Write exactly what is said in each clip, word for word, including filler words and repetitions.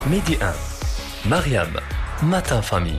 Midi un, Mariam, Matin Famille.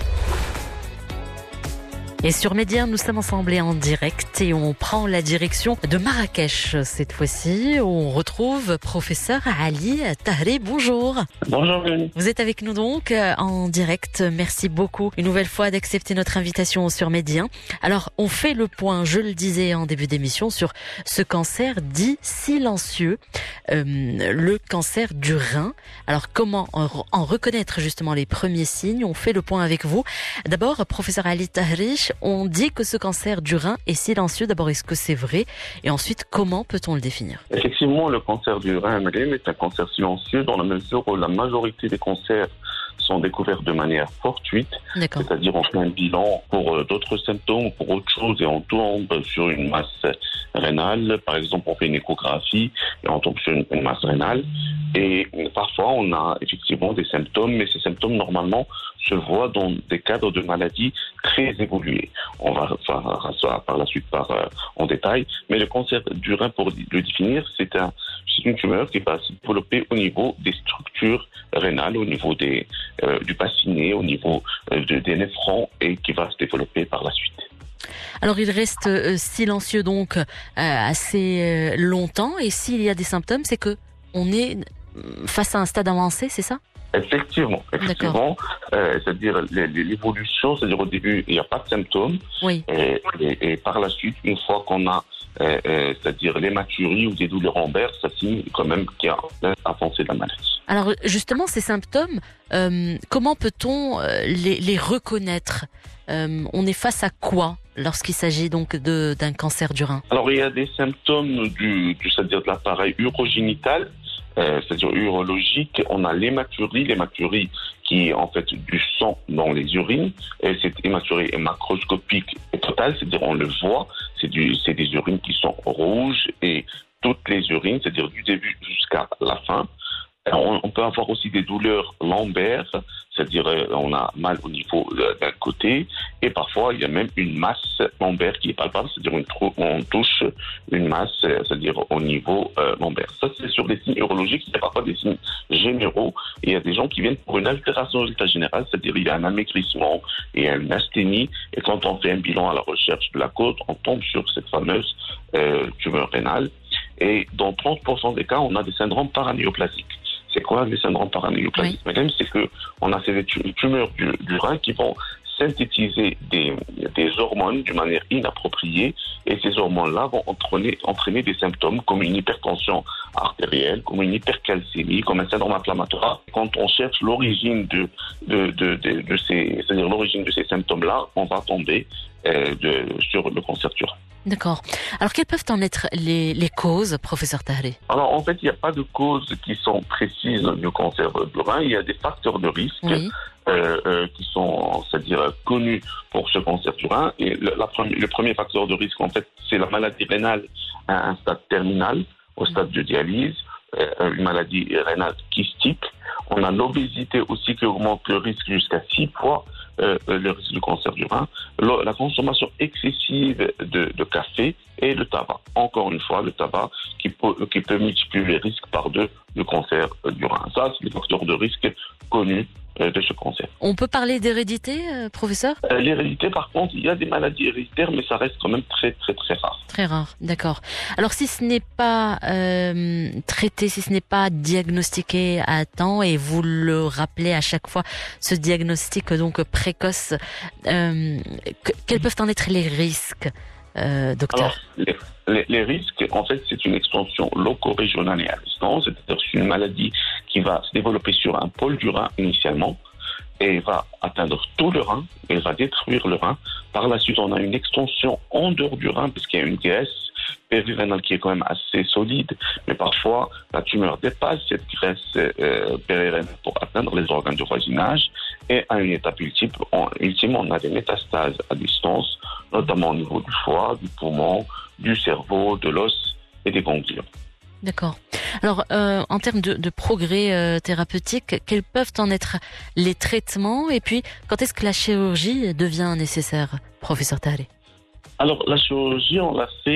Et sur Média, nous sommes ensemble et en direct et on prend la direction de Marrakech cette fois-ci où on retrouve professeur Ali Tahri. Bonjour. Bonjour. Vous êtes avec nous donc en direct. Merci beaucoup une nouvelle fois d'accepter notre invitation sur Média. Alors, on fait le point, je le disais en début d'émission, sur ce cancer dit silencieux, euh, le cancer du rein. Alors, comment en reconnaître justement les premiers signes? On fait le point avec vous. D'abord, professeur Ali Tahri, on dit que ce cancer du rein est silencieux. D'abord, est-ce que c'est vrai? Et ensuite, comment peut-on le définir? Effectivement, le cancer du rein est un cancer silencieux dans la mesure où la majorité des cancers sont découverts de manière fortuite, c'est-à-dire on fait un bilan pour euh, d'autres symptômes ou pour autre chose et on tombe sur une masse rénale. Par exemple, on fait une échographie et on tombe sur une, une masse rénale. Et parfois, on a effectivement des symptômes, mais ces symptômes, normalement, se voient dans des cadres de maladies très évolués. On va faire ça par la suite par, euh, en détail. Mais le cancer du rein, pour le définir, c'est, un, c'est une tumeur qui va se développer au niveau des structures rénales, au niveau des, euh, du bassinet, au niveau euh, de, des néphrons et qui va se développer par la suite. Alors il reste euh, silencieux donc euh, assez euh, longtemps et s'il y a des symptômes, c'est que on est face à un stade avancé, c'est ça? Effectivement, effectivement, euh, c'est-à-dire l'évolution, c'est-à-dire au début il n'y a pas de symptômes, oui. et, et, et par la suite, une fois qu'on a, euh, euh, c'est-à-dire l'hématurie ou des douleurs lombaires, ça signe quand même qu'il y a un avancé de la maladie. Alors justement, ces symptômes, euh, comment peut-on les, les reconnaître? euh, On est face à quoi lorsqu'il s'agit donc de, d'un cancer du rein? Alors il y a des symptômes du, du c'est-à-dire de l'appareil urogénital. Euh, c'est-à-dire urologique, on a l'hématurie, l'hématurie qui est en fait du sang dans les urines, et cette hématurie est macroscopique et totale, c'est-à-dire on le voit, c'est, du, c'est des urines qui sont rouges, et toutes les urines, c'est-à-dire du début jusqu'à la fin. On, on peut avoir aussi des douleurs lombaires, c'est-à-dire euh, on a mal au niveau euh, d'un côté, et parfois il y a même une masse lombaire qui est palpable, c'est-à-dire une trou- on touche une masse, euh, c'est-à-dire au niveau euh, lombaire. Ça c'est sur des signes urologiques, il y a parfois des signes généraux, et il y a des gens qui viennent pour une altération de l'état général, c'est-à-dire il y a un amaigrissement et une asthénie, et quand on fait un bilan à la recherche de la cause, on tombe sur cette fameuse euh, tumeur rénale, et dans trente pour cent des cas, on a des syndromes paranéoplasiques. C'est quoi les syndromes paranéoplasiques? Oui. Même c'est que on a ces tumeurs du, du rein qui vont synthétiser des, des hormones d'une manière inappropriée, et ces hormones-là vont entraîner, entraîner des symptômes comme une hypertension artérielle, comme une hypercalcémie, comme un syndrome inflammatoire. Quand on cherche l'origine de, de, de, de, de ces, c'est-à-dire l'origine de ces symptômes-là, on va tomber euh, de, sur le cancer du rein. D'accord. Alors, quelles peuvent en être les, les causes, professeur Tahri? Alors, en fait, il n'y a pas de causes qui sont précises du cancer du rein. Il y a des facteurs de risque oui. euh, euh, qui sont, c'est-à-dire, connus pour ce cancer du rein. Et le, la première, le premier facteur de risque, en fait, c'est la maladie rénale à un stade terminal, au stade de dialyse, euh, une maladie rénale kystique. On a l'obésité aussi qui augmente le risque jusqu'à six fois. Euh, le risque du cancer du rein, le, la consommation excessive de, de café et le tabac. Encore une fois, le tabac qui peut, qui peut multiplier les risques par deux du cancer du rein. Ça, c'est les facteurs de risque connus euh, de ce cancer. On peut parler d'hérédité, euh, professeur? euh, L'hérédité, par contre, il y a des maladies héréditaires, mais ça reste quand même très, très, très rare. Très rare, d'accord. Alors, si ce n'est pas euh, traité, si ce n'est pas diagnostiqué à temps, et vous le rappelez à chaque fois, ce diagnostic donc précoce, euh, que, quels peuvent en être les risques, euh, docteur? Alors, les, les, les risques, en fait, c'est une extension loco-régionale et à distance, c'est-à-dire c'est une maladie qui va se développer sur un pôle du rein initialement, et va atteindre tout le rein, elle va détruire le rein. Par la suite, on a une extension en dehors du rein, parce qu'il y a une graisse périrénale qui est quand même assez solide, mais parfois la tumeur dépasse cette graisse euh, périrénale pour atteindre les organes du voisinage, et à une étape ultime, on, ultime, on a des métastases à distance, notamment au niveau du foie, du poumon, du cerveau, de l'os et des ganglions. D'accord. Alors, euh, en termes de, de progrès euh, thérapeutiques, quels peuvent en être les traitements? Et puis, quand est-ce que la chirurgie devient nécessaire, professeur Tahri? Alors, la chirurgie, on l'a fait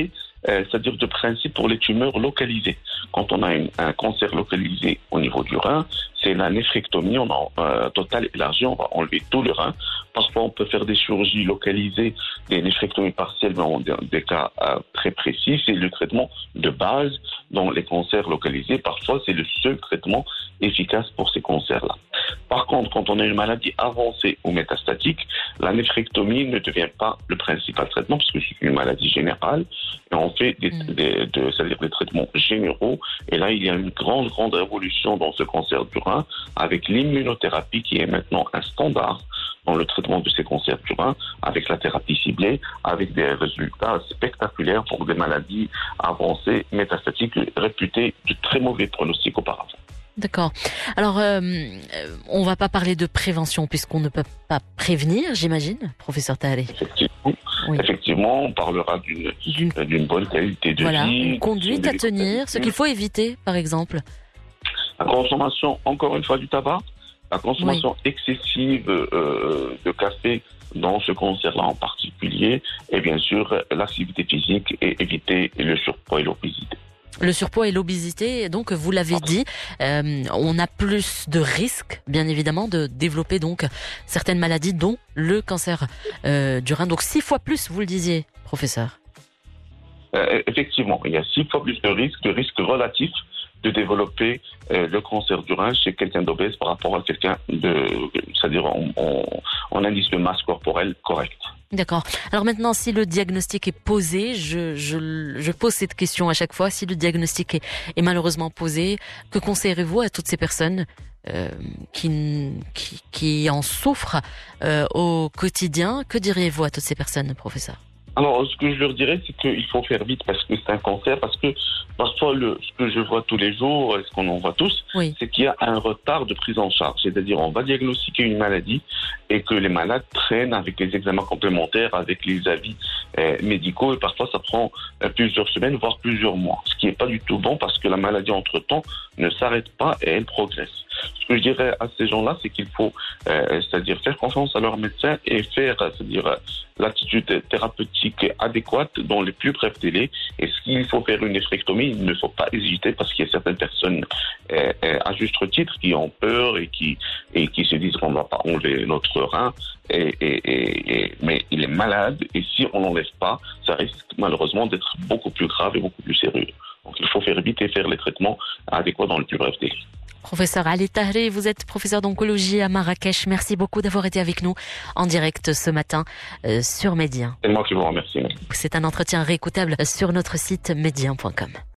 euh, c'est-à-dire de principe pour les tumeurs localisées. Quand on a une, un cancer localisé au niveau du rein, c'est la néphrectomie, on a euh, total élargi, on va enlever tout le rein. Parfois, on peut faire des chirurgies localisées, des néphrectomies partielles, mais en des, des cas euh, très précis. C'est le traitement de base dans les cancers localisés. Parfois, c'est le seul traitement efficace pour ces cancers-là. Par contre, quand on a une maladie avancée ou métastatique, la néphrectomie ne devient pas le principal traitement parce que c'est une maladie générale et on fait des, mmh. des, de, c'est-à-dire des traitements généraux. Et là, il y a une grande, grande révolution dans ce cancer du rein avec l'immunothérapie qui est maintenant un standard dans le traitement de ces cancers du rein, avec la thérapie ciblée, avec des résultats spectaculaires pour des maladies avancées métastatiques réputées de très mauvais pronostics auparavant. D'accord. Alors, euh, on va pas parler de prévention puisqu'on ne peut pas prévenir, j'imagine, professeur Taharé. Effectivement, oui. Effectivement, on parlera d'une, d'une... d'une bonne qualité de voilà, vie. Une conduite à tenir, ce qu'il faut éviter, par exemple. La consommation, encore une fois, du tabac, la consommation oui. excessive euh, de café dans ce cancer-là en particulier, et bien sûr, l'activité physique et éviter le surpoids et l'obésité. Le surpoids et l'obésité, donc vous l'avez dit, euh, on a plus de risques, bien évidemment, de développer donc certaines maladies, dont le cancer euh, du rein. Donc six fois plus, vous le disiez, professeur. Euh, effectivement, il y a six fois plus de risques, de risques relatifs de développer euh, le cancer du rein chez quelqu'un d'obèse par rapport à quelqu'un de, c'est-à-dire en, en, en indice de masse corporelle correct. D'accord. Alors maintenant, si le diagnostic est posé, je, je, je pose cette question à chaque fois, si le diagnostic est, est malheureusement posé, que conseillerez-vous à toutes ces personnes euh, qui, qui, qui en souffrent euh, au quotidien? Que diriez-vous à toutes ces personnes, professeur? Alors, ce que je leur dirais, c'est qu'il faut faire vite parce que c'est un cancer, parce que parfois, le, ce que je vois tous les jours, et ce qu'on en voit tous, oui. c'est qu'il y a un retard de prise en charge. C'est-à-dire, on va diagnostiquer une maladie et que les malades traînent avec les examens complémentaires, avec les avis euh, médicaux, et parfois, ça prend euh, plusieurs semaines, voire plusieurs mois. Ce qui n'est pas du tout bon parce que la maladie, entre-temps, ne s'arrête pas et elle progresse. Ce que je dirais à ces gens-là, c'est qu'il faut, euh, c'est-à-dire faire confiance à leur médecin et faire, c'est-à-dire euh, l'attitude thérapeutique adéquate dans les plus brefs délais. Et s'il faut faire une néphrectomie, il ne faut pas hésiter parce qu'il y a certaines personnes, euh, euh, à juste titre, qui ont peur et qui et qui se disent qu'on ne va pas enlever notre rein. Et, et, et, et, mais il est malade et si on l'enlève pas, ça risque malheureusement d'être beaucoup plus grave et beaucoup plus sérieux. Donc il faut faire vite et faire les traitements adéquats dans le plus bref délai. Professeur Ali Taharé, vous êtes professeur d'oncologie à Marrakech. Merci beaucoup d'avoir été avec nous en direct ce matin euh, sur Médien. C'est moi qui vous remercie. C'est un entretien réécoutable sur notre site médien point com.